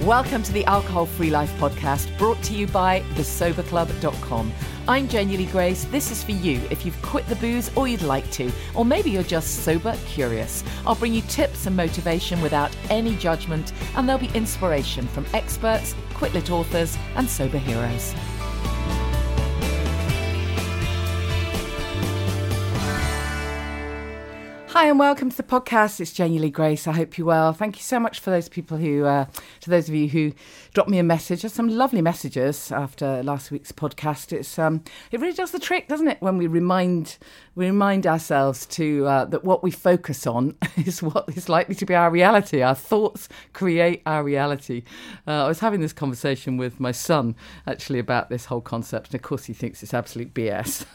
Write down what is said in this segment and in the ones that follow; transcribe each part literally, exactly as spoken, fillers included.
Welcome to the Alcohol Free Life podcast, brought to you by the sober club dot com. I'm Genuinely Grace. This is for you if you've quit the booze or you'd like to, or maybe you're just sober curious. I'll bring you tips and motivation without any judgment, and there'll be inspiration from experts, quit-lit authors, and sober heroes. Hi and welcome to the podcast. It's Genuinely Grace. I hope you're well. Thank you so much for those people who, uh, to those of you who dropped me a message. There's some lovely messages after last week's podcast. It's um, it really does the trick, doesn't it? When we remind we remind ourselves to uh, that what we focus on is what is likely to be our reality. Our thoughts create our reality. Uh, I was having this conversation with my son actually about this whole concept, and of course he thinks it's absolute B S.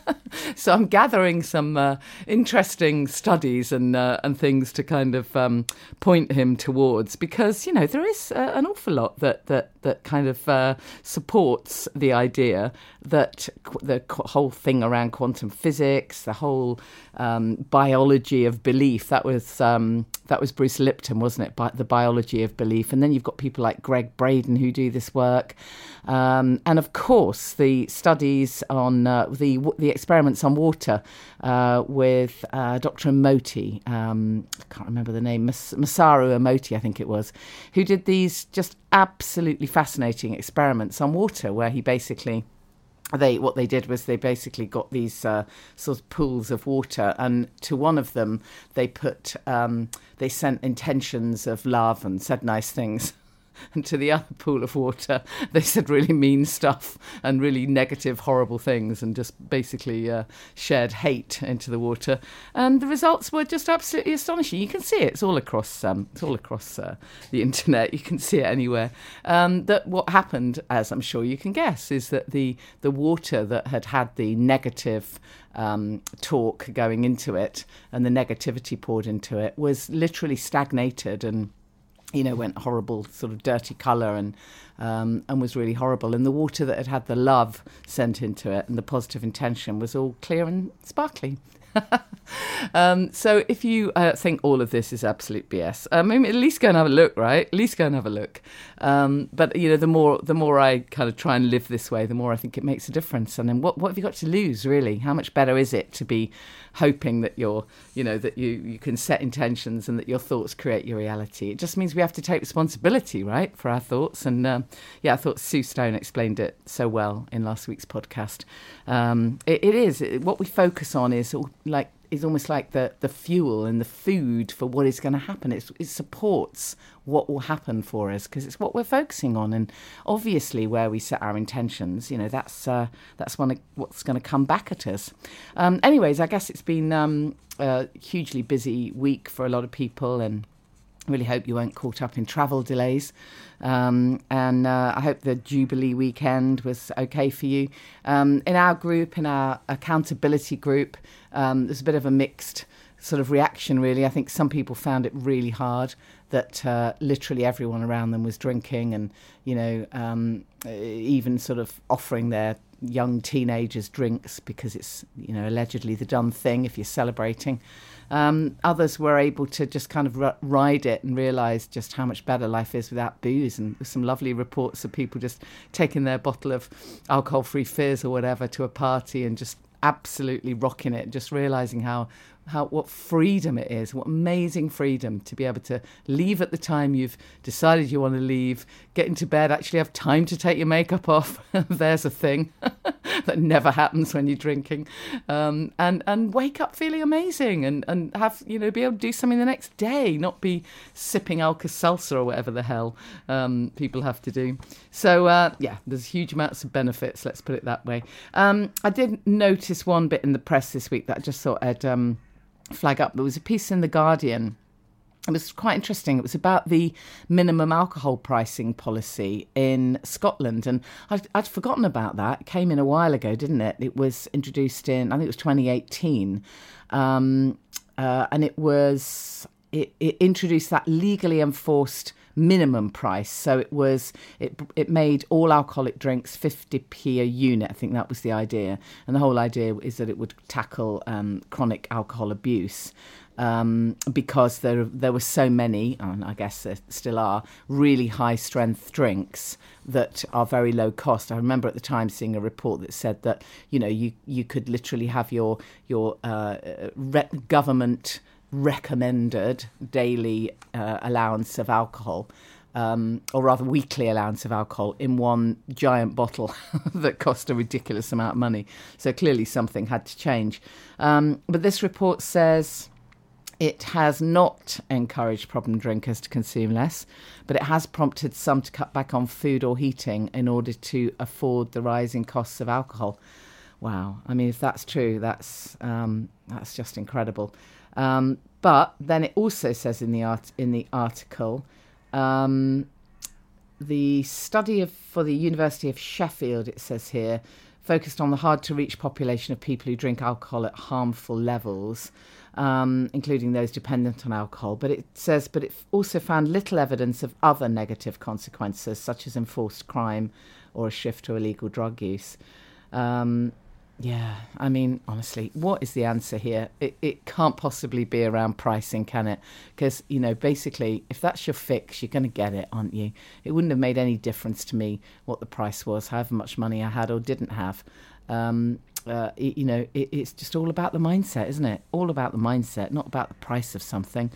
So I'm gathering some uh, interesting studies and uh, and things to kind of um, point him towards, because, you know, there is uh, an awful lot that that that kind of uh, supports the idea that qu- the qu- whole thing around quantum physics, the whole um, biology of belief, that was um, that was Bruce Lipton, wasn't it? Bi- the biology of belief. And then you've got people like Greg Braden who do this work. Um, and of course, the studies on uh, the the experiments on water uh, with uh, Doctor Emoti, um, I can't remember the name, Mas- Masaru Emoti, I think it was, who did these just absolutely fascinating experiments on water, where he basically, they what they did was they basically got these uh, sort of pools of water, and to one of them they put um, they sent intentions of love and said nice things. And to the other pool of water, they said really mean stuff and really negative, horrible things, and just basically uh, shared hate into the water. And the results were just absolutely astonishing. You can see it; it's all across, um, it's all across uh, the internet. You can see it anywhere. Um, that what happened, as I'm sure you can guess, is that the the water that had had the negative Um, talk going into it and the negativity poured into it was literally stagnated and, you know, went horrible, sort of dirty colour, and um, and was really horrible. And the water that had had the love sent into it and the positive intention was all clear and sparkly. um, so if you uh, think all of this is absolute B S, um, I mean, at least go and have a look, right? At least go and have a look. Um, but, you know, the more the more I kind of try and live this way, the more I think it makes a difference. And then what, what have you got to lose, really? How much better is it to be hoping that you're, you know, that you, you can set intentions and that your thoughts create your reality? It just means we have to take responsibility, right, for our thoughts. And um, yeah, I thought Sue Stone explained it so well in last week's podcast. Um, it, it is, it, what we focus on is all, like, is almost like the, the fuel and the food for what is going to happen. It's, it supports what will happen for us because it's what we're focusing on. And obviously where we set our intentions, you know, that's uh, that's one of what's going to come back at us. Um, anyways, I guess it's been um, a hugely busy week for a lot of people, and really hope you weren't caught up in travel delays. Um, and uh, I hope the Jubilee weekend was okay for you. Um, in our group, in our accountability group, um, there's a bit of a mixed sort of reaction, really. I think some people found it really hard that uh, literally everyone around them was drinking and, you know, um, even sort of offering their young teenagers drinks because it's, you know, allegedly the done thing if you're celebrating. Um, others were able to just kind of r- ride it and realise just how much better life is without booze. And some lovely reports of people just taking their bottle of alcohol-free fizz or whatever to a party and just absolutely rocking it, just realising how how what freedom it is, what amazing freedom to be able to leave at the time you've decided you want to leave, get into bed, actually have time to take your makeup off. There's a thing that never happens when you're drinking, um, and and wake up feeling amazing, and and have, you know, be able to do something the next day, not be sipping Alka-Seltzer or whatever the hell um, people have to do. So uh, yeah, there's huge amounts of benefits, let's put it that way. Um, I did notice one bit in the press this week that I just thought I'd um, flag up. There was a piece in The Guardian. It was quite interesting. It was about the minimum alcohol pricing policy in Scotland. And I'd, I'd forgotten about that. It came in a while ago, didn't it? It was introduced in, I think it was twenty eighteen. Um, uh, and it was, it, it introduced that legally enforced minimum price. So it was it it made all alcoholic drinks fifty p a unit. I think that was the idea, and the whole idea is that it would tackle um, chronic alcohol abuse. Um, because there there were so many, and I guess there still are, really high strength drinks that are very low cost. I remember at the time seeing a report that said that, you know, you, you could literally have your your uh, re- government recommended daily uh, allowance of alcohol, um, or rather weekly allowance of alcohol, in one giant bottle that cost a ridiculous amount of money. So clearly something had to change. Um, but this report says it has not encouraged problem drinkers to consume less, but it has prompted some to cut back on food or heating in order to afford the rising costs of alcohol. Wow. I mean, if that's true, that's um, that's just incredible. Um, but then it also says in the art in the article, um, the study of for the University of Sheffield, it says here, focused on the hard-to-reach population of people who drink alcohol at harmful levels, um, including those dependent on alcohol. But it says, but it also found little evidence of other negative consequences, such as enforced crime or a shift to illegal drug use. Um, yeah, I mean, honestly, what is the answer here? It, it can't possibly be around pricing, can it? Because, you know, basically, if that's your fix, you're going to get it, aren't you? It wouldn't have made any difference to me what the price was, however much money I had or didn't have. Um, uh, it, you know, it, it's just all about the mindset, isn't it? All about the mindset, not about the price of something.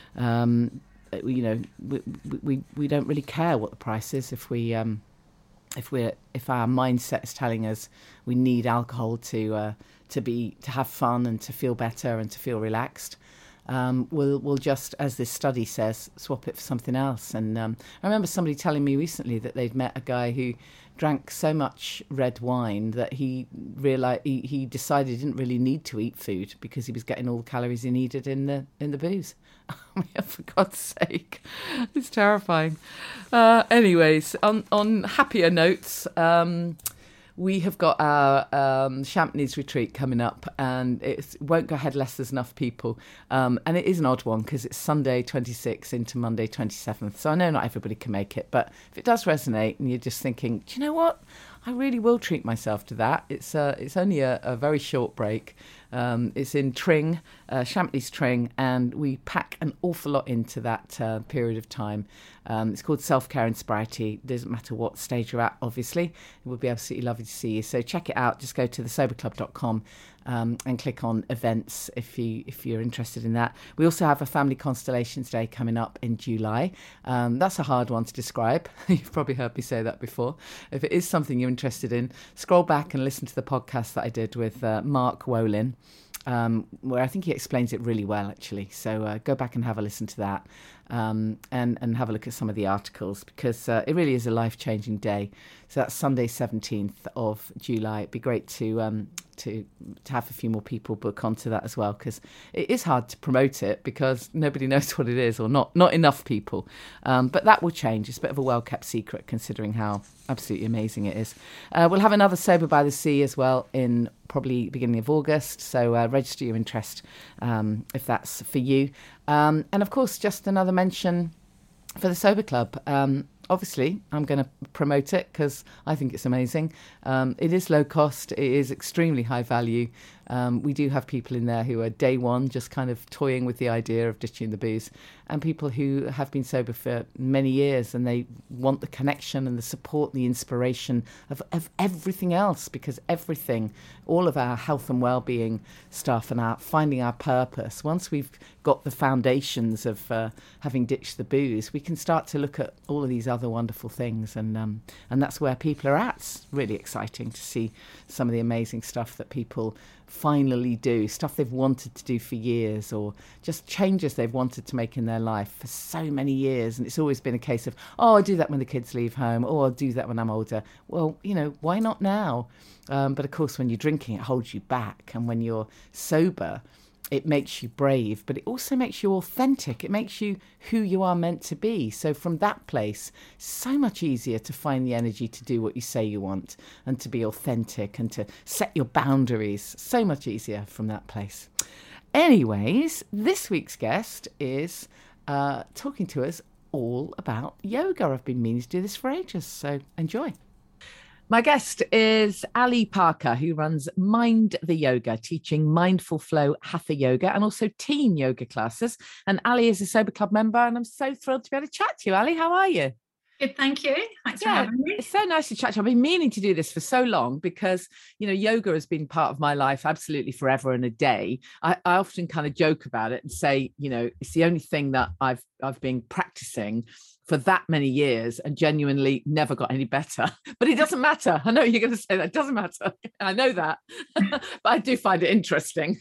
Um, you know, we, we we don't really care what the price is if we... Um, If we're if our mindset is telling us we need alcohol to uh, to be to have fun and to feel better and to feel relaxed, um, we'll we'll just, as this study says, swap it for something else. And um, I remember somebody telling me recently that they'd met a guy who drank so much red wine that he realized he, he decided he didn't really need to eat food because he was getting all the calories he needed in the in the booze. I mean, for God's sake, it's terrifying. Uh, anyways, on on happier notes, um, we have got our um, Champneys retreat coming up, and it won't go ahead unless there's enough people. Um, and it is an odd one because it's Sunday twenty-sixth into Monday twenty-seventh. So I know not everybody can make it, but if it does resonate and you're just thinking, do you know what? I really will treat myself to that. It's uh, it's only a, a very short break. Um, it's in Tring, uh, Champneys Tring, and we pack an awful lot into that uh, period of time. Um, it's called Self-Care and Sobriety. It doesn't matter what stage you're at, obviously. It would be absolutely lovely to see you. So check it out. Just go to the sober club dot com um, and click on events if, you, if you're interested in that. We also have a Family Constellations Day coming up in July. Um, that's a hard one to describe. You've probably heard me say that before. If it is something you're interested in, scroll back and listen to the podcast that I did with uh, Mark Wolin, um, where I think he explains it really well, actually. So uh, go back and have a listen to that, um, and, and have a look at some of the articles, because uh, it really is a life-changing day. So that's Sunday, seventeenth of July. It'd be great to um, to to have a few more people book onto that as well, because it is hard to promote it because nobody knows what it is, or not not enough people. Um, but that will change. It's a bit of a well-kept secret considering how absolutely amazing it is. Uh, we'll have another Sober by the Sea as well in probably beginning of August, so uh, register your interest um, if that's for you. Um, and of course, just another mention for the Sober Club. Um, obviously, I'm going to promote it because I think it's amazing. Um, it is low cost. It is extremely high value. Um, we do have people in there who are day one just kind of toying with the idea of ditching the booze, and people who have been sober for many years and they want the connection and the support, the inspiration of, of everything else, because everything, all of our health and well-being stuff and our finding our purpose, once we've got the foundations of uh, having ditched the booze, we can start to look at all of these other wonderful things, and um, and that's where people are at. It's really exciting to see some of the amazing stuff that people finally do, stuff they've wanted to do for years, or just changes they've wanted to make in their life for so many years. And it's always been a case of, oh, I'll do that when the kids leave home, or I'll do that when I'm older. Well, you know, why not now? Um, but of course, when you're drinking, it holds you back. And when you're sober, it makes you brave, but it also makes you authentic. It makes you who you are meant to be. So from that place, so much easier to find the energy to do what you say you want, and to be authentic and to set your boundaries. So much easier from that place. Anyways, this week's guest is uh, talking to us all about yoga. I've been meaning to do this for ages, so enjoy. My guest is Ali Parker, who runs Mind the Yoga, teaching mindful flow hatha yoga and also teen yoga classes. And Ali is a Sober Club member, and I'm so thrilled to be able to chat to you. Ali, how are you? Good, thank you. Thanks yeah, for having me. It's so nice to chat to you. I've been meaning to do this for so long because, you know, yoga has been part of my life absolutely forever and a day. I, I often kind of joke about it and say, you know, it's the only thing that I've I've been practicing for that many years and genuinely never got any better. But it doesn't matter. I know you're going to say that. It doesn't matter. I know that. But I do find it interesting.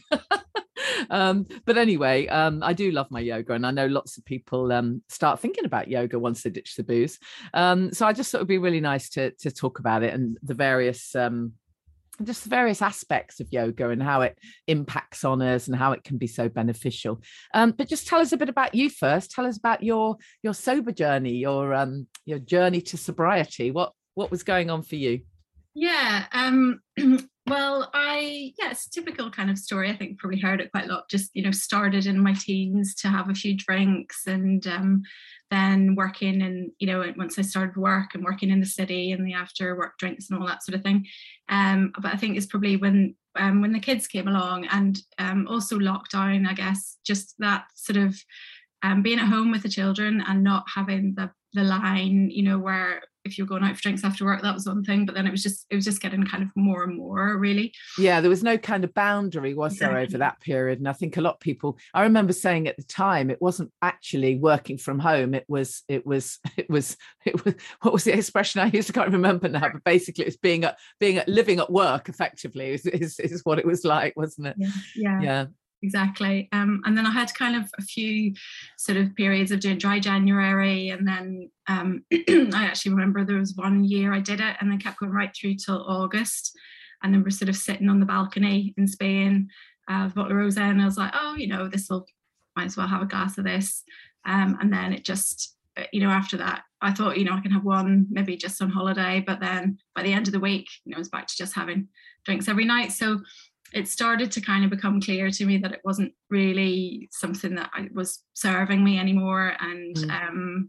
um, but anyway, um, I do love my yoga, and I know lots of people um, start thinking about yoga once they ditch the booze. Um, so I just thought it would be really nice to, to talk about it and the various... Um, just the various aspects of yoga and how it impacts on us and how it can be so beneficial. Um, but just tell us a bit about you first. Tell us about your your sober journey, your um your journey to sobriety. What what was going on for you? Yeah, um, well, I yeah, it's a typical kind of story. I think you've probably heard it quite a lot. Just, you know, started in my teens to have a few drinks, and um, then working, and you know, once I started work and working in the city and the after work drinks and all that sort of thing. Um, but I think it's probably when um, when the kids came along, and um, also lockdown, I guess, just that sort of um, being at home with the children and not having the the line, you know, where if you're going out for drinks after work, that was one thing, but then it was just it was just getting kind of more and more, really. Yeah, there was no kind of boundary, was there, over that period? And I think a lot of people, I remember saying at the time, it wasn't actually working from home. It was, it was, it was, it was, what was the expression I used? I can't remember now, but basically it was being at, being at, living at work effectively is, is, is what it was like, wasn't it? Yeah. Yeah. Yeah. Exactly. Um, and then I had kind of a few sort of periods of doing dry January. And then um, I actually remember there was one year I did it and then kept going right through till August. And then we're sort of sitting on the balcony in Spain, uh, with a bottle of rosé. And I was like, oh, you know, this will, might as well have a glass of this. Um, and then it just, you know, after that, I thought, you know, I can have one maybe just on holiday. But then by the end of the week, you know, I was back to just having drinks every night. So it started to kind of become clear to me that it wasn't really something that I was serving me anymore. And mm. um,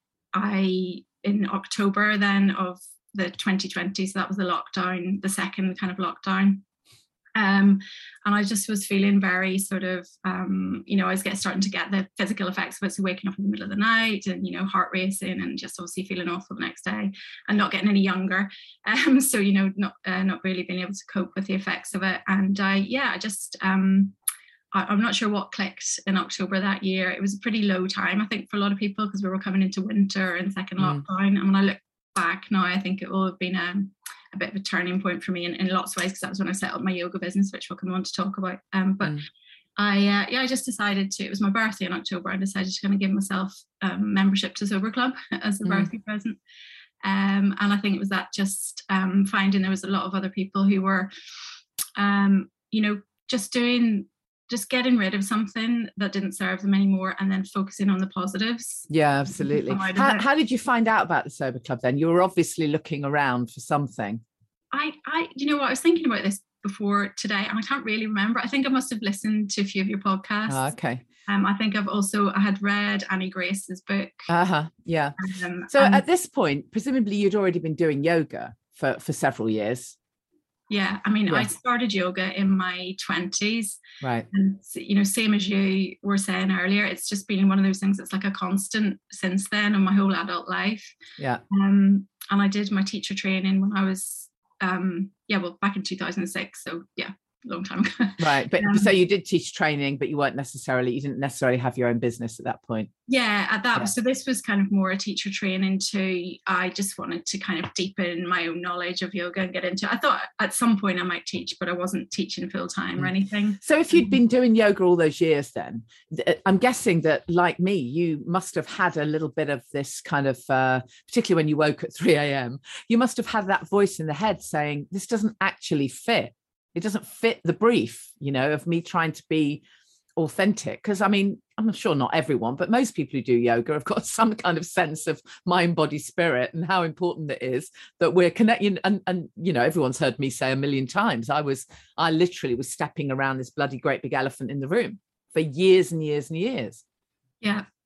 I, in October then of the twenty twenty, so that was the lockdown, the second kind of lockdown. Um, and I just was feeling very sort of, um, you know, I was getting starting to get the physical effects of it. So waking up in the middle of the night and, you know, heart racing and just obviously feeling awful the next day and not getting any younger. Um, so, you know, not uh, not really being able to cope with the effects of it. And I, yeah, I just, um, I, I'm not sure what clicked in October that year. It was a pretty low time, I think, for a lot of people because we were coming into winter and second mm. lockdown. And when I look back now, I think it will have been a, a bit of a turning point for me in, in lots of ways, because that was when I set up my yoga business, which we'll come on to talk about. Um, but mm. I, uh, yeah, I just decided to, it was my birthday in October, I decided to kind of give myself um, membership to Sober Club as a mm. birthday present. Um, and I think it was that just um, finding there was a lot of other people who were, um, you know, just doing, just getting rid of something that didn't serve them anymore and then focusing on the positives. Yeah, absolutely. How, how did you find out about the Sober Club then? You were obviously looking around for something. I, I, you know what, I was thinking about this before today and I can't really remember. I think I must have listened to a few of your podcasts. Oh, okay. Um, I think I've also, I had read Annie Grace's book. Uh-huh, yeah. Um, so and, at this point, presumably you'd already been doing yoga for, for several years. Yeah, I mean, yeah. I started yoga in my twenties. Right. And, you know, same as you were saying earlier, it's just been one of those things that's like a constant since then in my whole adult life. Yeah. Um, and I did my teacher training when I was, um, yeah, well, back in two thousand six. So, yeah, long time ago. Right. But um, so you did teach training, but you weren't necessarily, you didn't necessarily have your own business at that point. Yeah, at that. Yeah. So this was kind of more a teacher training too. I just wanted to kind of deepen my own knowledge of yoga and get into it. I thought at some point I might teach, but I wasn't teaching full time mm. or anything. So if you'd been doing yoga all those years then, I'm guessing that like me, you must have had a little bit of this kind of, uh, particularly when you woke at three a.m, you must have had that voice in the head saying, this doesn't actually fit. It doesn't fit the brief, you know, of me trying to be authentic. Because I mean, I'm sure not everyone, but most people who do yoga have got some kind of sense of mind, body, spirit and how important it is that we're connecting. And, and, you know, everyone's heard me say a million times, I was, I literally was stepping around this bloody great big elephant in the room for years and years and years. Yeah.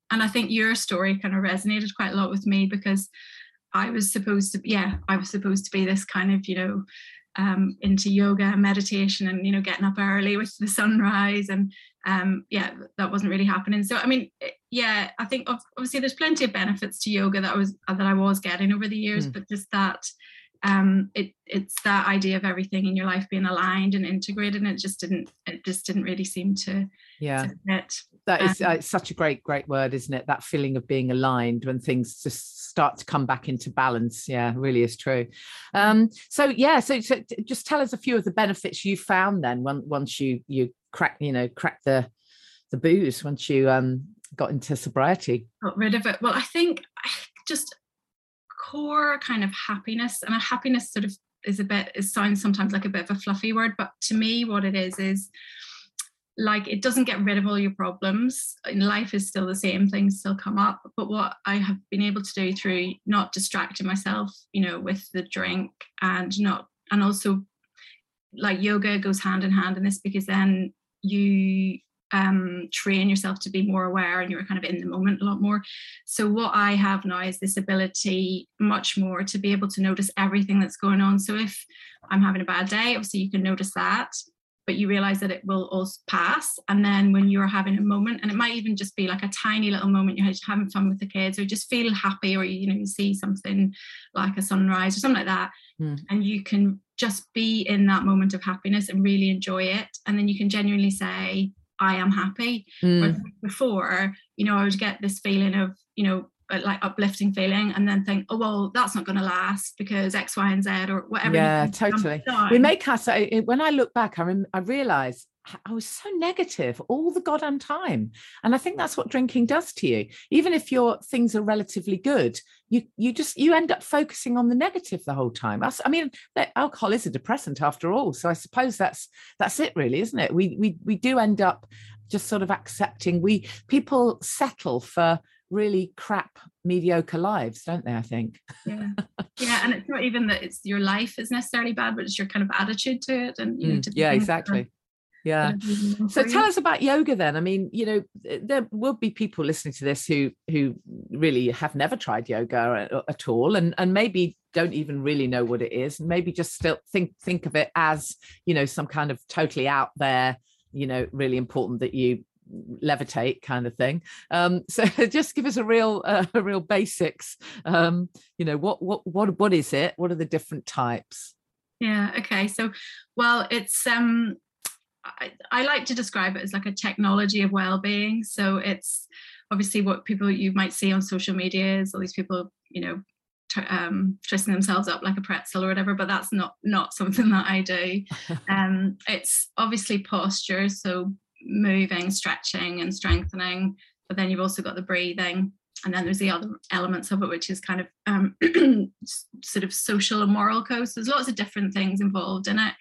and I think your story kind of resonated quite a lot with me, because I was supposed to, yeah, I was supposed to be this kind of, you know, um, into yoga and meditation and, you know, getting up early with the sunrise. And um, yeah, that wasn't really happening. So, I mean, yeah, I think obviously there's plenty of benefits to yoga that I was, that I was getting over the years, mm. but just that, um, it it's that idea of everything in your life being aligned and integrated, and it just didn't, it just didn't really seem to, yeah. to fit. That is um, uh, such a great, great word, isn't it? That feeling of being aligned when things just start to come back into balance. Yeah, really is true. Um, so yeah, so, so just tell us a few of the benefits you found then when, once you you crack, you know, crack the the booze, once you um got into sobriety. Got rid of it. Well, I think just core kind of happiness, and a happiness sort of is a bit, it sounds sometimes like a bit of a fluffy word, but to me what it is is like, it doesn't get rid of all your problems. Life is still the same, things still come up. But what I have been able to do through not distracting myself, you know, with the drink, and not, and also like yoga goes hand in hand in this, because then you um, train yourself to be more aware and you're kind of in the moment a lot more. So what I have now is this ability much more to be able to notice everything that's going on. So if I'm having a bad day, obviously you can notice that, but you realize that it will also pass. And then when you're having a moment, and it might even just be like a tiny little moment, you're having fun with the kids, or just feel happy, or you know, you see something like a sunrise or something like that, mm. and you can just be in that moment of happiness and really enjoy it. And then you can genuinely say, I am happy. Mm. Before, you know, I would get this feeling of, you know, like uplifting feeling, and then think, oh well, that's not going to last because X, Y, and Z, or whatever. Yeah, totally. We make us. When I look back, I rem- I realise I was so negative all the goddamn time, and I think that's what drinking does to you. Even if your things are relatively good, you you just you end up focusing on the negative the whole time. I mean, alcohol is a depressant after all, so I suppose that's that's it, really, isn't it? We we we do end up just sort of accepting. We people settle for really crap, mediocre lives, don't they? I think. Yeah, yeah, and it's not even that it's your life is necessarily bad, but it's your kind of attitude to it, and you mm, know, to yeah, exactly. Yeah. So tell us about yoga then. I mean, you know, there will be people listening to this who who really have never tried yoga at, at all, and and maybe don't even really know what it is, and maybe just still think think of it as, you know, some kind of totally out there, you know, really important that you levitate kind of thing. Um, so just give us a real, uh, a real basics. Um, you know, what what what what is it? What are the different types? Yeah. Okay. So, well, it's um, I, I like to describe it as like a technology of well-being. So it's obviously what people you might see on social media is all these people, you know, t- um, twisting themselves up like a pretzel or whatever. But that's not not something that I do. um, it's obviously posture. So moving, stretching and strengthening, but then you've also got the breathing, and then there's the other elements of it, which is kind of um, sort of social and moral codes. There's lots of different things involved in it,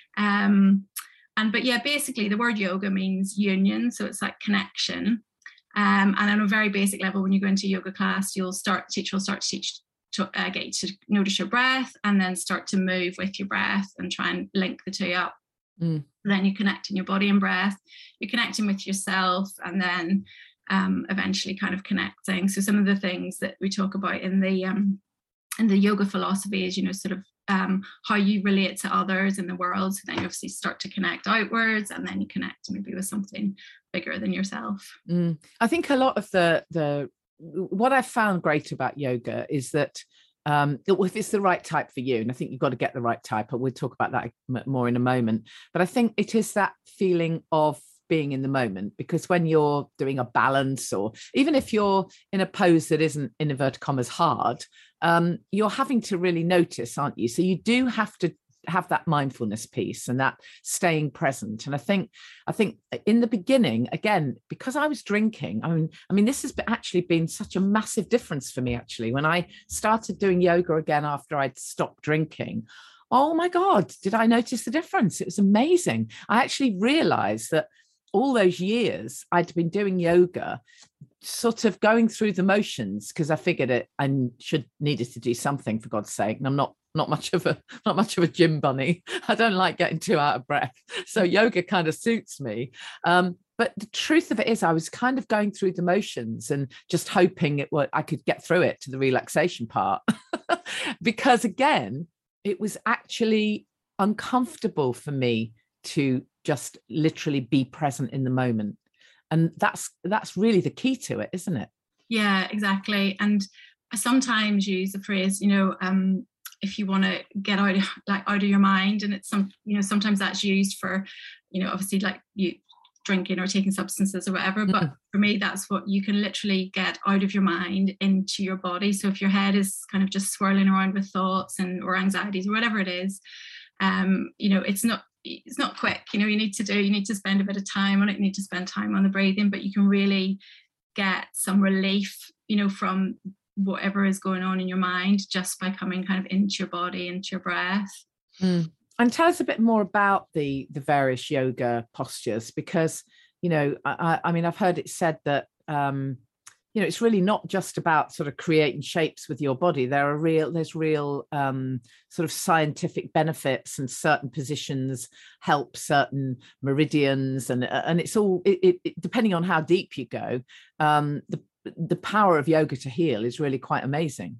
um, and but yeah, basically the word yoga means union, so it's like connection, um, and on a very basic level, when you go into yoga class, you'll start teacher will start to teach to uh, get you to notice your breath, and then start to move with your breath and try and link the two up. Mm. Then you're connecting your body and breath, you're connecting with yourself, and then um, eventually kind of connecting. So some of the things that we talk about in the um, in the yoga philosophy is, you know, sort of um, how you relate to others in the world. So then you obviously start to connect outwards, and then you connect maybe with something bigger than yourself. Mm. I think a lot of the the what I found great about yoga is that Um, if it's the right type for you, and I think you've got to get the right type, but we'll talk about that more in a moment. But I think it is that feeling of being in the moment, because when you're doing a balance, or even if you're in a pose that isn't, in inverted commas, hard, um, you're having to really notice, aren't you? So you do have to have that mindfulness piece and that staying present. And I think, I think in the beginning, again, because I was drinking, I mean, I mean, this has actually been such a massive difference for me, actually, when I started doing yoga again after I'd stopped drinking. Oh my God, did I notice the difference? It was amazing. I actually realized that all those years I'd been doing yoga, sort of going through the motions, because I figured it I should needed to do something, for God's sake. And I'm not not much of a not much of a gym bunny. I don't like getting too out of breath. So yoga kind of suits me. Um, But the truth of it is, I was kind of going through the motions and just hoping it would, I could get through it to the relaxation part. Because again, it was actually uncomfortable for me to just literally be present in the moment. And that's that's really the key to it, isn't it? Yeah, exactly. And I sometimes use the phrase, you know, um, if you want to get out of, like out of your mind, and it's some, you know, sometimes that's used for, you know, obviously like you drinking or taking substances or whatever. But mm. for me, that's what you can literally get out of your mind into your body. So if your head is kind of just swirling around with thoughts and or anxieties or whatever it is, um, you know, it's not it's not quick. You know, you need to do, you need to spend a bit of time on it. You need to spend time on the breathing, but you can really get some relief, you know, from whatever is going on in your mind just by coming kind of into your body, into your breath. Mm. And tell us a bit more about the the various yoga postures, because, you know, I, I mean, I've heard it said that, um, you know, it's really not just about sort of creating shapes with your body. There are real, there's real um, sort of scientific benefits, and certain positions help certain meridians, and and it's all it, it, depending on how deep you go. Um, the the power of yoga to heal is really quite amazing.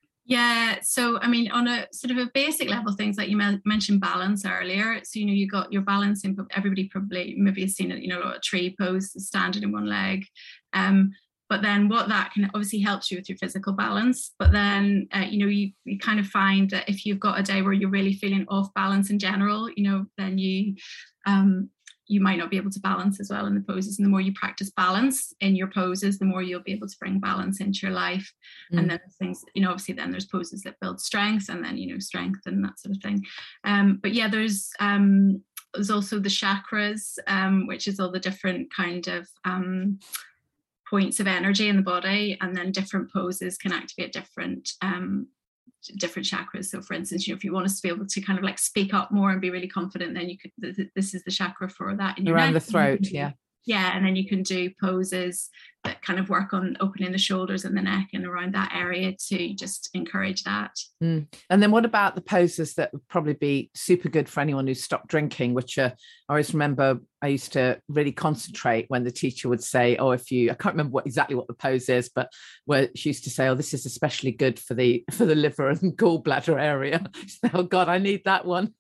Yeah, so I mean, on a sort of a basic level, things like you mentioned balance earlier. So, you know, you got your balance in, everybody probably maybe has seen it, you know, a tree pose, standing in one leg. Um, but then what that can obviously helps you with your physical balance. But then, uh, you know, you, you kind of find that if you've got a day where you're really feeling off balance in general, you know, then you, um, you might not be able to balance as well in the poses. And the more you practice balance in your poses, the more you'll be able to bring balance into your life. Mm. And then there's things, you know, obviously then there's poses that build strength, and then, you know, strength and that sort of thing. Um, but yeah, there's um, there's also the chakras, um, which is all the different kind of um, points of energy in the body, and then different poses can activate different um, different chakras. So for instance, you know, if you want us to be able to kind of like speak up more and be really confident, then you could, this is the chakra for that in your around neck. The throat. Yeah. Yeah. And then you can do poses that kind of work on opening the shoulders and the neck and around that area to just encourage that. Mm. And then what about the poses that would probably be super good for anyone who's stopped drinking, which uh, I always remember I used to really concentrate when the teacher would say, oh, if you, I can't remember what exactly what the pose is, but where she used to say, oh, this is especially good for the for the liver and gallbladder area. Oh God, I need that one.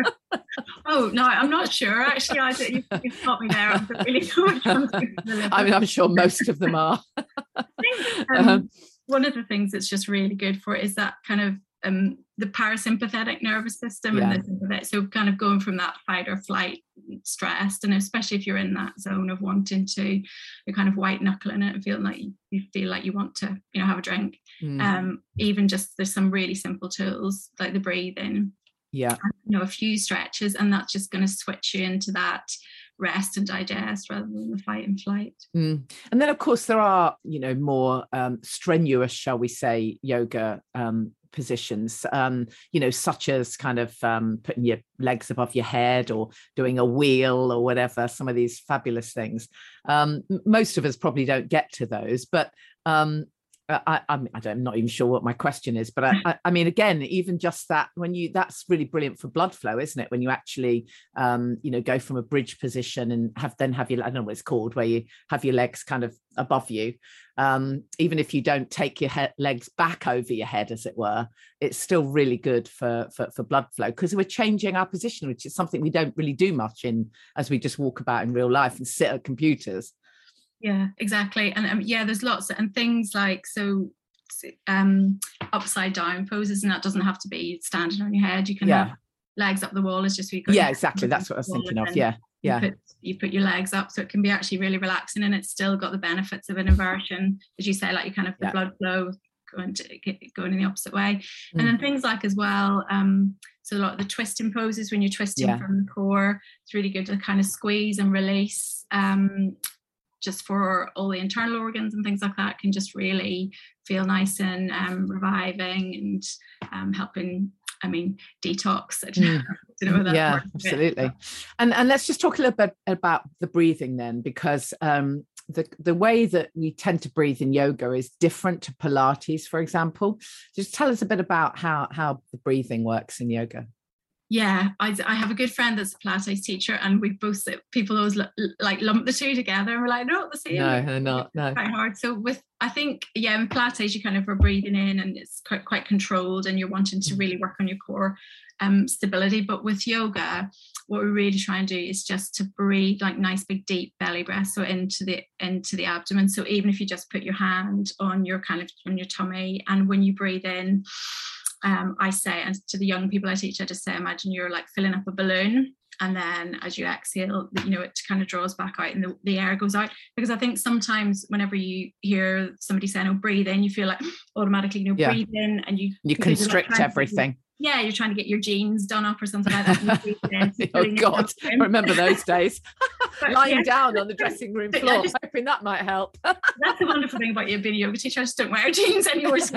Oh no, I'm not sure. Actually, I don't, you've, you've got me there. I'm really good. I mean, I'm sure most of them are. I think, um, um, one of the things that's just really good for it is that kind of um, the parasympathetic nervous system, yeah. and the sympathetic. So kind of going from that fight or flight, stressed, and especially if you're in that zone of wanting to, you're kind of white knuckling it and feeling like you, you feel like you want to, you know, have a drink. Mm. Um, even just there's some really simple tools like the breathing. Yeah. And, you know, a few stretches, and that's just going to switch you into that rest and digest rather than the fight and flight. Mm. And then of course there are, you know, more um, strenuous, shall we say, yoga um, positions, um, you know, such as kind of um, putting your legs above your head or doing a wheel or whatever, some of these fabulous things. Um, most of us probably don't get to those, but um, I, I'm, I don't, I'm not even sure what my question is, but I, I, I mean, again, even just that, when you, that's really brilliant for blood flow, isn't it? When you actually, um, you know, go from a bridge position and have, then have your, I don't know what it's called, where you have your legs kind of above you. Um, even if you don't take your he- legs back over your head, as it were, it's still really good for, for, for blood flow, because we're changing our position, which is something we don't really do much in as we just walk about in real life and sit at computers. Yeah, exactly. And um, yeah, there's lots and things like, so um, upside down poses, and that doesn't have to be standing on your head. You can yeah. have legs up the wall. It's just, we yeah, exactly. That's what I was thinking of. Yeah. Yeah. You put, you put your legs up, so it can be actually really relaxing, and it's still got the benefits of an inversion, as you say, like you kind of the yeah. blood flow going to going in the opposite way. Mm. And then things like as well, um, so a lot of the twisting poses, when you're twisting yeah. from the core, it's really good to kind of squeeze and release. Um, just for all the internal organs and things like that, can just really feel nice and um, reviving and um, helping, I mean, detox. I don't know, I don't know that yeah, absolutely. And and let's just talk a little bit about the breathing then, because um, the, the way that we tend to breathe in yoga is different to Pilates, for example. Just tell us a bit about how, how the breathing works in yoga. Yeah, I, I have a good friend that's a Pilates teacher, and we both people always like lump the two together, and we're like, no, the same. No, they're not. No, it's quite hard. So with I think yeah, in Pilates you kind of are breathing in, and it's quite quite controlled, and you're wanting to really work on your core um, stability. But with yoga, what we really try and do is just to breathe like nice big deep belly breath, so into the into the abdomen. So even if you just put your hand on your kind of on your tummy, and when you breathe in. Um, I say, and to the young people I teach, I just say, imagine you're like filling up a balloon, and then as you exhale, you know, it kind of draws back out and the, the air goes out. Because I think sometimes whenever you hear somebody saying, oh, breathe in, you feel like automatically, you know, yeah. breathe in, and you you constrict everything. Yeah, you're trying to get your jeans done up or something like that. In, oh God, I remember those days. But, lying yeah. down on the dressing room floor, just, hoping that might help. That's the wonderful thing about you being a yoga teacher. I just don't wear jeans anymore. So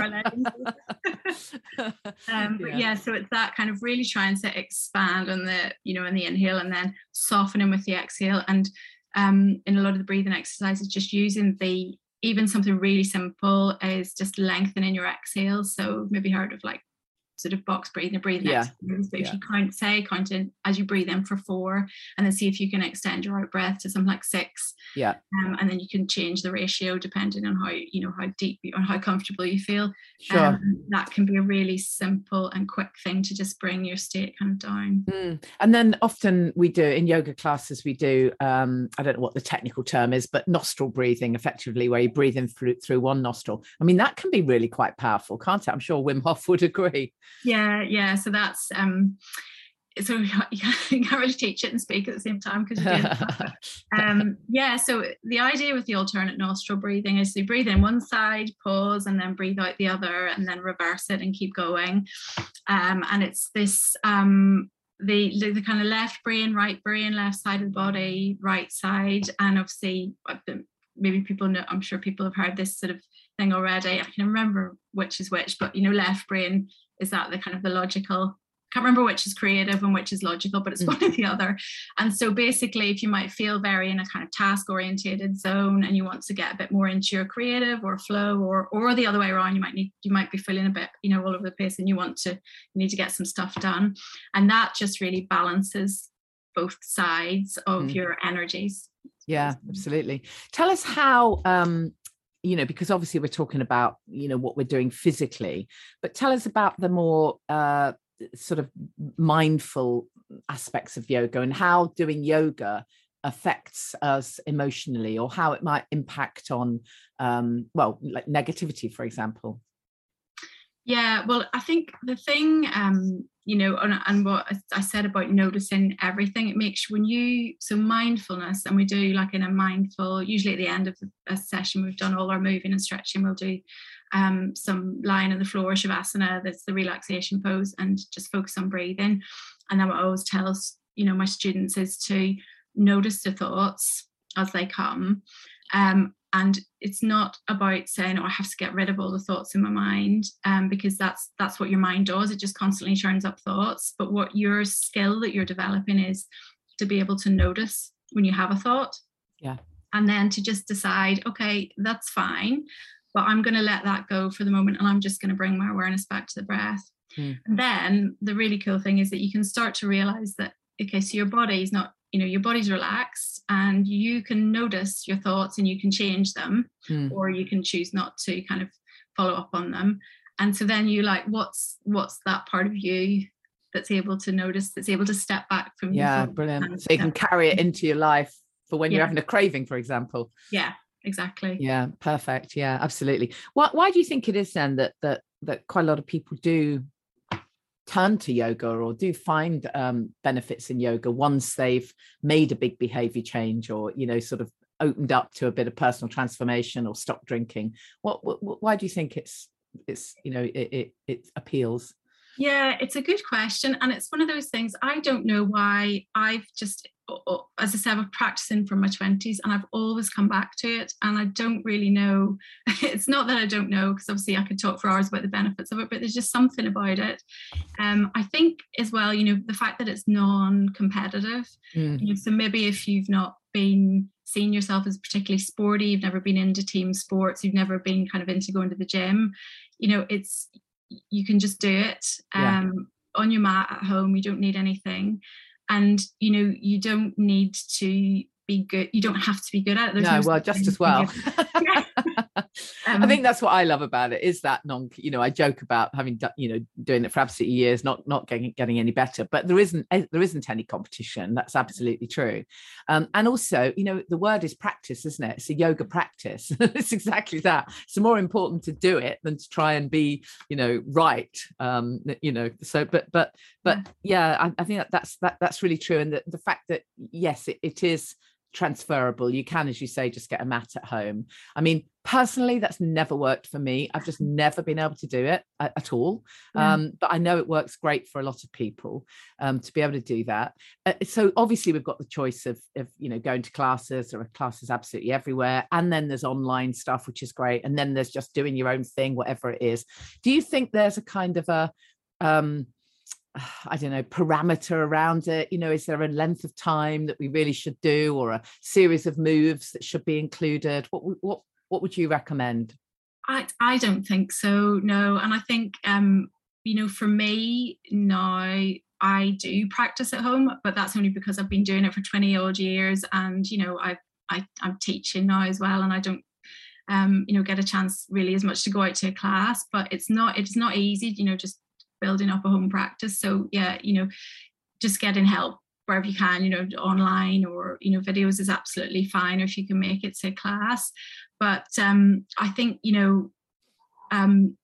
um, but yeah. yeah, so it's that kind of really trying to expand on the, you know, in the inhale, and then softening with the exhale. And um, in a lot of the breathing exercises, just using the, even something really simple is just lengthening your exhale. So maybe heard of like sort of box breathing, breathing yeah. exercises. But yeah. if you count, say, count in as you breathe in for four, and then see if you can extend your out breath to something like six. Yeah. Um, and then you can change the ratio depending on how, you know, how deep or how comfortable you feel. Sure. Um, that can be a really simple and quick thing to just bring your state kind of down. Mm. And then often we do in yoga classes, we do, um, I don't know what the technical term is, but nostril breathing, effectively, where you breathe in through, through one nostril. I mean, that can be really quite powerful, can't it? I'm sure Wim Hof would agree. Yeah, yeah. So that's um so you can't really teach it and speak at the same time because you're doing it. um yeah, so the idea with the alternate nostril breathing is you breathe in one side, pause, and then breathe out the other, and then reverse it and keep going. Um and it's this um the the kind of left brain, right brain, left side of the body, right side. And obviously maybe people know, I'm sure people have heard this sort of thing already. I can remember which is which, but you know, left brain is that the kind of the logical, can't remember which is creative and which is logical, but it's mm. one or the other. And so basically, if you might feel very in a kind of task orientated zone and you want to get a bit more into your creative or flow, or or the other way around, you might need you might be feeling a bit, you know, all over the place, and you want to you need to get some stuff done. And that just really balances both sides of mm. your energies. Yeah, absolutely. Tell us how um you know, because obviously we're talking about, you know, what we're doing physically, but tell us about the more uh, sort of mindful aspects of yoga, and how doing yoga affects us emotionally, or how it might impact on, um, well, like negativity, for example. Yeah, well, I think the thing, um, you know, and, and what I said about noticing everything, it makes when you, so mindfulness, and we do like in a mindful, usually at the end of a session, we've done all our moving and stretching, we'll do um, some lying on the floor, Shavasana, that's the relaxation pose, and just focus on breathing. And then what I always tell, you know, my students is to notice the thoughts as they come. Um, And it's not about saying, oh, I have to get rid of all the thoughts in my mind, um, because that's that's what your mind does. It just constantly churns up thoughts. But what your skill that you're developing is to be able to notice when you have a thought. Yeah. And then to just decide, okay, that's fine, but I'm going to let that go for the moment, and I'm just going to bring my awareness back to the breath. Mm. And then the really cool thing is that you can start to realize that, okay, so your body's not, you know, your body's relaxed, and you can notice your thoughts and you can change them, mm. or you can choose not to kind of follow up on them. And so then you like, what's what's that part of you that's able to notice, that's able to step back from yeah your brilliant, so you can carry it into your life for when yeah. you're having a craving, for example. Yeah, exactly. Yeah, perfect. Yeah, absolutely. Why why do you think it is then that that that quite a lot of people do turn to yoga, or do find um, benefits in yoga once they've made a big behavior change, or, you know, sort of opened up to a bit of personal transformation, or stopped drinking? What, what why do you think it's it's you know it, it it appeals? Yeah, it's a good question, and it's one of those things. I don't know why. I've just, as I said, I've practicing from my twenties, and I've always come back to it, and I don't really know. It's not that I don't know, because obviously I could talk for hours about the benefits of it, but there's just something about it. Um, I think as well, you know, the fact that it's non-competitive. Mm. You know, so maybe if you've not been seeing yourself as particularly sporty, you've never been into team sports, you've never been kind of into going to the gym, you know, it's, you can just do it. Um, on your mat at home. You don't need anything. And, you know, you don't need to be good. You don't have to be good at it. There's no, no well, just as well. um, I think that's what I love about it, is that non, you know, I joke about having done, you know, doing it for absolutely years, not not getting getting any better, but there isn't there isn't any competition. That's absolutely true. Um, and also, you know, the word is practice, isn't it? It's a yoga practice. It's exactly that. It's more important to do it than to try and be, you know, right. Um, you know, so but but but yeah, I, I think that that's that that's really true. And the, the fact that yes, it, it is transferable. You can, as you say, just get a mat at home. I mean, personally, that's never worked for me. I've just never been able to do it at, at all. Yeah. Um, but I know it works great for a lot of people um, to be able to do that. Uh, so obviously we've got the choice of, of, you know, going to classes. There are classes absolutely everywhere. And then there's online stuff, which is great. And then there's just doing your own thing, whatever it is. Do you think there's a kind of a, um, I don't know, parameter around it? You know, is there a length of time that we really should do, or a series of moves that should be included? What what what would you recommend? I I don't think so, no. And I think um, you know, for me now, I do practice at home, but that's only because I've been doing it for twenty odd years, and you know, I I I'm teaching now as well, and I don't um, you know, get a chance really as much to go out to a class. But it's not it's not easy, you know, just building up a home practice. So yeah, you know, just getting help wherever you can, you know, online, or, you know, videos is absolutely fine if you can make it to class. But um, I think, you know, um,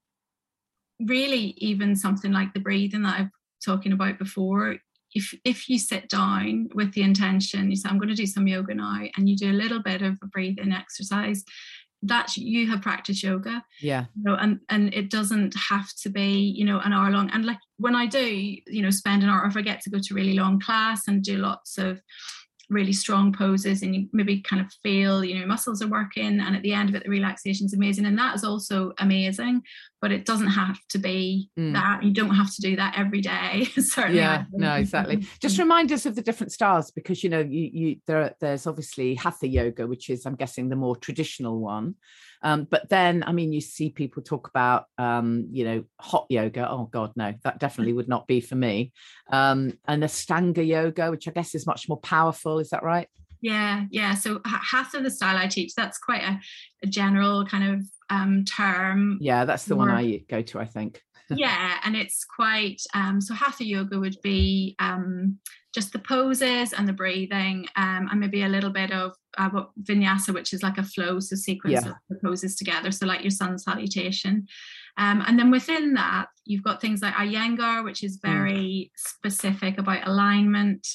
really even something like the breathing that I've talking about before, if if you sit down with the intention, you say, I'm going to do some yoga now, and you do a little bit of a breathing exercise, that you have practiced yoga. Yeah. You know, and and it doesn't have to be, you know, an hour long. And like when I do, you know, spend an hour, if I get to go to really long class and do lots of really strong poses, and you maybe kind of feel, you know, your muscles are working, and at the end of it the relaxation is amazing, and that is also amazing. But it doesn't have to be mm. that. You don't have to do that every day. Certainly. Yeah, no, exactly. Just remind us of the different styles, because you know, you you there there's obviously hatha yoga, which is, I'm guessing, the more traditional one. Um, but then, I mean, you see people talk about, um, you know, hot yoga. Oh, God, no, that definitely would not be for me. Um, and Ashtanga yoga, which I guess is much more powerful. Is that right? Yeah, yeah. So Hatha, the style I teach, that's quite a, a general kind of um, term. Yeah, that's the one I go to, I think. Yeah, and it's quite, um, so Hatha yoga would be um, just the poses and the breathing, um, and maybe a little bit of uh, what vinyasa, which is like a flow, so sequence yeah. of the poses together, so like your sun salutation. Um, and then within that, you've got things like Iyengar, which is very mm. specific about alignment.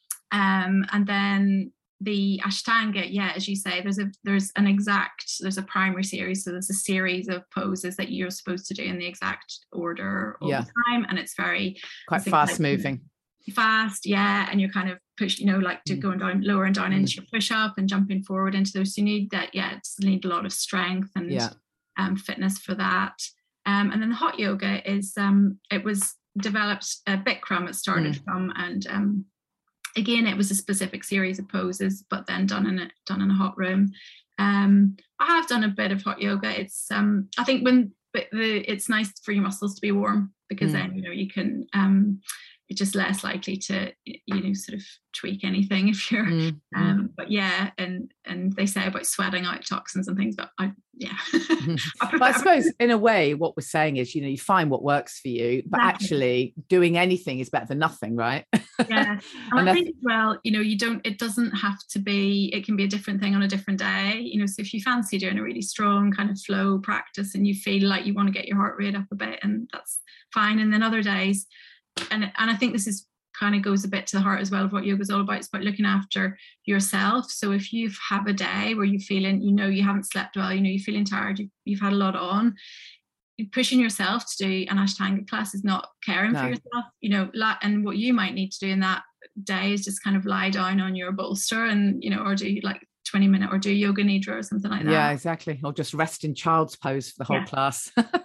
Um, and then the Ashtanga, yeah, as you say, there's a there's an exact, there's a primary series, so there's a series of poses that you're supposed to do in the exact order all yeah. the time, and it's very quite fast like, moving. Fast, yeah, and you're kind of push, you know, like to mm. going down, lower and down mm. into your push up and jumping forward into those. So you need that, yeah, it's need a lot of strength and yeah. um, fitness for that. Um, and then the hot yoga is um, it was developed, uh, Bikram it started mm. from, and um, again, it was a specific series of poses, but then done in a done in a hot room. Um, I have done a bit of hot yoga. It's um, I think when but the it's nice for your muscles to be warm, because mm. then you know you can um, you're just less likely to you know sort of tweak anything if you're. Mm. Um, but yeah, and and they say about sweating out toxins and things, but I yeah. I, prefer, but I suppose in a way what we're saying is, you know, you find what works for you, but exactly. actually doing anything is better than nothing, right? Yeah. And, and I think, well, you know, you don't, it doesn't have to be, it can be a different thing on a different day. You know, so if you fancy doing a really strong kind of flow practice and you feel like you want to get your heart rate up a bit, and that's fine. And then other days, and and I think this is kind of goes a bit to the heart as well of what yoga is all about. It's about looking after yourself. So if you have a day where you're feeling, you know, you haven't slept well, you know, you're feeling tired, you've, you've had a lot on, pushing yourself to do an Ashtanga class is not caring no. for yourself, you know, and what you might need to do in that day is just kind of lie down on your bolster and, you know, or do like twenty minute or do yoga nidra or something like that. Yeah, exactly. Or just rest in child's pose for the whole yeah. class.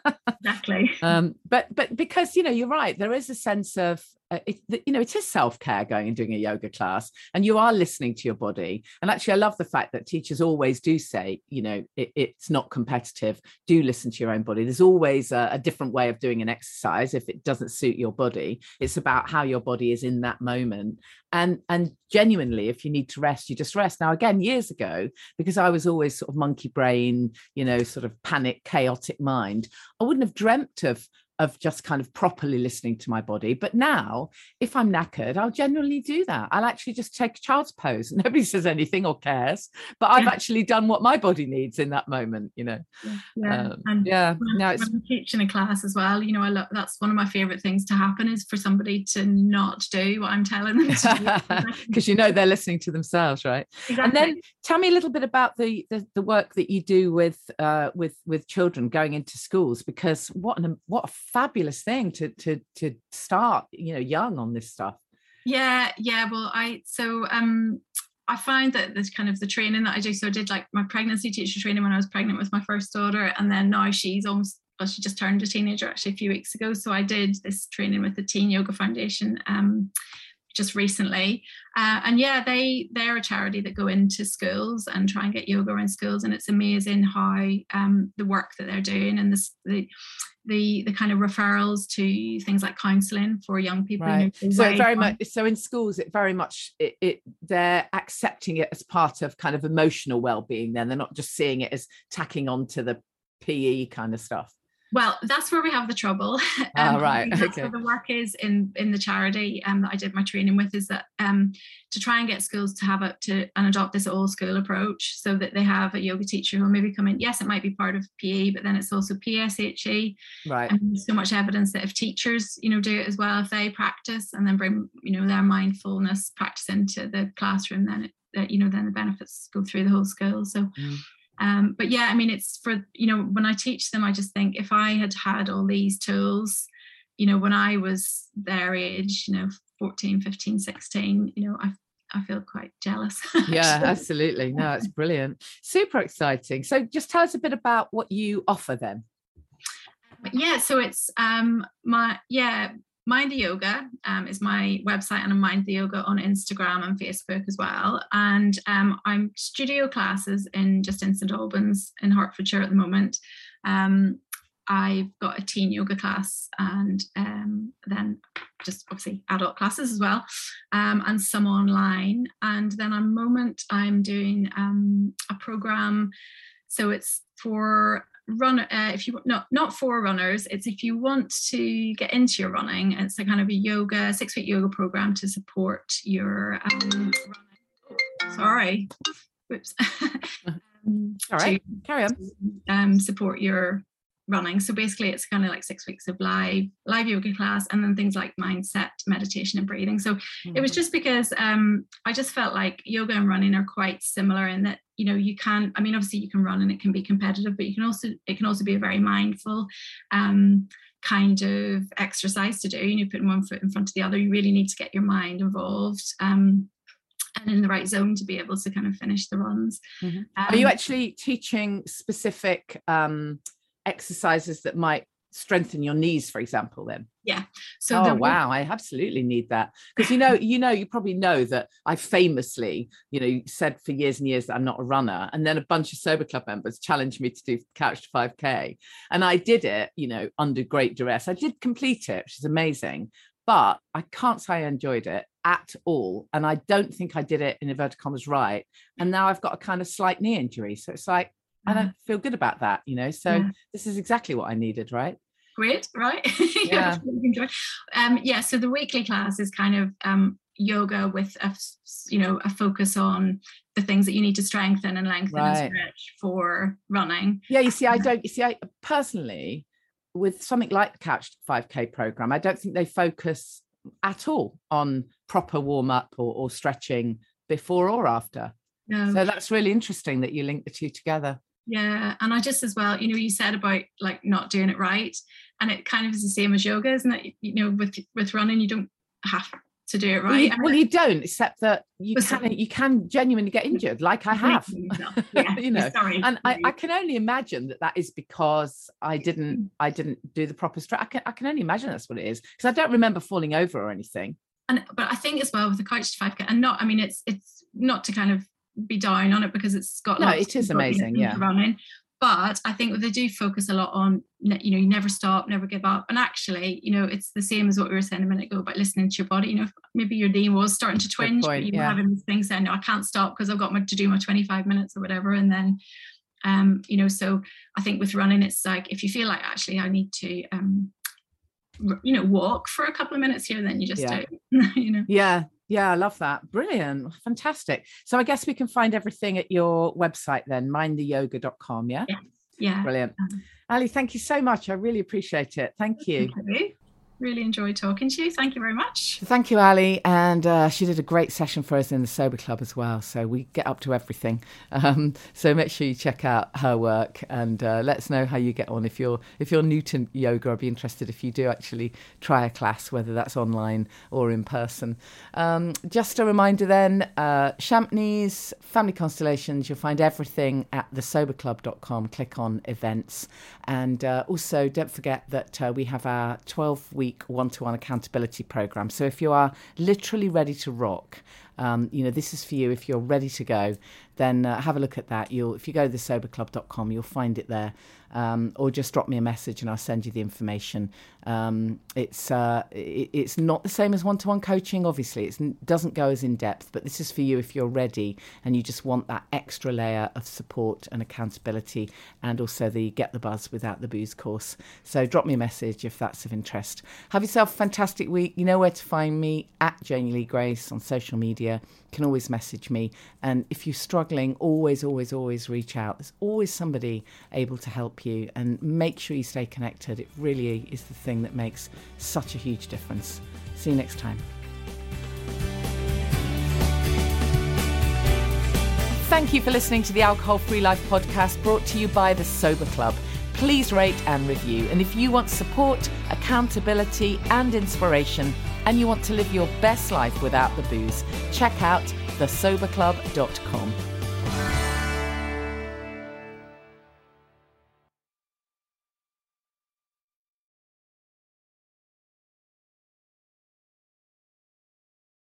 exactly. Um, but but because, you know, you're right, there is a sense of, uh, it, you know, it is self-care going and doing a yoga class, and you are listening to your body. And actually, I love the fact that teachers always do say, you know, it, it's not competitive. Do listen to your own body. There's always a, a different way of doing an exercise if it doesn't suit your body. It's about how your body is in that moment. And, and genuinely, if you need to rest, you just rest. Now, again, years ago, because I was always sort of monkey brain, you know, sort of panic, chaotic mind, I wouldn't have dreamt of of just kind of properly listening to my body. But now, if I'm knackered, I'll generally do that. I'll actually just take a child's pose. Nobody says anything or cares, but I've actually done what my body needs in that moment, you know. Yeah, um, and yeah. When, No, it's... when I'm teaching a class as well, you know, I love, that's one of my favorite things to happen, is for somebody to not do what I'm telling them to do. Because you know they're listening to themselves, right? Exactly. And then tell me a little bit about the the, the work that you do with uh, with with children going into schools, because what an what a fabulous thing to to to start, you know, young on this stuff. Yeah, yeah. Well, I so um I find that this kind of the training that I do. So I did like my pregnancy teacher training when I was pregnant with my first daughter, and then now she's almost, well, she just turned a teenager actually a few weeks ago. So I did this training with the Teen Yoga Foundation um just recently, uh, and yeah, they they're a charity that go into schools and try and get yoga in schools, and it's amazing how um, the work that they're doing, and this the the the kind of referrals to things like counselling for young people. Right. You know, so it very much so in schools, it very much it, it they're accepting it as part of kind of emotional well-being. Then they're not just seeing it as tacking on to the P E kind of stuff. Well, that's where we have the trouble. um, oh, right. That's okay. where the work is in, in the charity um, that I did my training with, is that um, to try and get schools to have it to and adopt this all school approach, so that they have a yoga teacher who will maybe come in. Yes, it might be part of P E, but then it's also P S H E. Right. And there's so much evidence that if teachers, you know, do it as well, if they practice and then bring, you know, their mindfulness practice into the classroom, then it, you know, then the benefits go through the whole school. So. Mm. Um, but yeah, I mean, it's for, you know, when I teach them, I just think if I had had all these tools, you know, when I was their age, you know, fourteen, fifteen, sixteen, you know, I I feel quite jealous. Yeah, absolutely. No, it's brilliant. Super exciting. So just tell us a bit about what you offer then. Yeah, so it's um my, yeah, Mind the Yoga um, is my website, and I'm Mind the Yoga on Instagram and Facebook as well. And um, I'm studio classes in just in St Albans in Hertfordshire at the moment. Um, I've got a teen yoga class, and um, then just obviously adult classes as well, um, and some online. And then at the moment I'm doing um, a program. So it's for run uh, if you not not for runners, it's if you want to get into your running. It's a kind of a yoga six week yoga program to support your um running. Oh, sorry whoops um, all right to, carry on um support your running. So basically it's kind of like six weeks of live live yoga class, and then things like mindset, meditation and breathing. So mm-hmm. It was just because um I just felt like yoga and running are quite similar in that, you know, you can, I mean, obviously you can run and it can be competitive, but you can also, it can also be a very mindful um, kind of exercise to do. You know, putting one foot in front of the other, you really need to get your mind involved um, and in the right zone to be able to kind of finish the runs. Mm-hmm. Um, Are you actually teaching specific um, exercises that might strengthen your knees, for example, then? Yeah. So oh the, wow, I absolutely need that, because you know, you know, you probably know that I famously, you know, said for years and years that I'm not a runner, and then a bunch of Sober Club members challenged me to do Couch to five K, and I did it, you know, under great duress. I did complete it, which is amazing, but I can't say I enjoyed it at all, and I don't think I did it in inverted commas right. And now I've got a kind of slight knee injury, so it's like I don't feel good about that, you know. So yeah. This is exactly what I needed, right? Great, right? Yeah. um, yeah. So the weekly class is kind of um, yoga with a, you know, a focus on the things that you need to strengthen and lengthen right. and stretch for running. Yeah. You see, I don't. You see, I personally, with something like the Couch to five K program, I don't think they focus at all on proper warm up or, or stretching before or after. No. So that's really interesting that you link the two together. Yeah, and I just as well, you know, you said about like not doing it right, and it kind of is the same as yoga, isn't it? You know, with with running, you don't have to do it right. Well, you, I mean, well, you don't, except that you Listen. can you can genuinely get injured, like I have. Yeah, you know, sorry. and I, I can only imagine that that is because I didn't I didn't do the proper stretch. I can I can only imagine that's what it is, because I don't remember falling over or anything. And but I think as well with the Couch to five K, and not I mean it's it's not to kind of be down on it, because it's got no, lots it is of amazing, yeah. running. But I think they do focus a lot on, you know, you never stop, never give up. And actually, you know, it's the same as what we were saying a minute ago about listening to your body. You know, maybe your knee was starting to twinge, point, but you yeah. were having this thing saying, no, I can't stop because I've got my, to do my twenty-five minutes or whatever. And then, um, you know, so I think with running, it's like, if you feel like actually I need to, um, you know, walk for a couple of minutes here, then you just yeah. do, you know. Yeah. Yeah, I love that. Brilliant. Fantastic. So I guess we can find everything at your website then, mind the yoga dot com, yeah? Yeah. Yeah. Brilliant. Um, Ali, thank you so much. I really appreciate it. Thank you. Thank you. Really enjoyed talking to you. Thank you very much. Thank you, Ali. And uh, she did a great session for us in the Sober Club as well. So we get up to everything. Um, so make sure you check out her work, and uh, let us know how you get on. If you're if you're new to yoga, I'd be interested if you do actually try a class, whether that's online or in person. Um, just a reminder then, uh, Champneys, Family Constellations, you'll find everything at the sober club dot com. Click on events. And uh, also don't forget that uh, we have our twelve-week one-to-one accountability program. So if you are literally ready to rock, um, you know, this is for you. If you're ready to go, then uh, have a look at that. You'll, if you go to the sober club dot com, you'll find it there. Um, or just drop me a message and I'll send you the information. Um, it's uh, it, it's not the same as one-to-one coaching, obviously. It doesn't go as in-depth, but this is for you if you're ready and you just want that extra layer of support and accountability, and also the Get the Buzz Without the Booze course. So drop me a message if that's of interest. Have yourself a fantastic week. You know where to find me, at Janie Lee Grace on social media. You can always message me. And if you're struggling, always, always, always reach out. There's always somebody able to help you, and make sure you stay connected. It really is the thing that makes such a huge difference. See you next time. Thank you for listening to the Alcohol Free Life podcast, brought to you by the Sober Club. Please rate and review. And if you want support, accountability and inspiration, and you want to live your best life without the booze, check out the sober club dot com.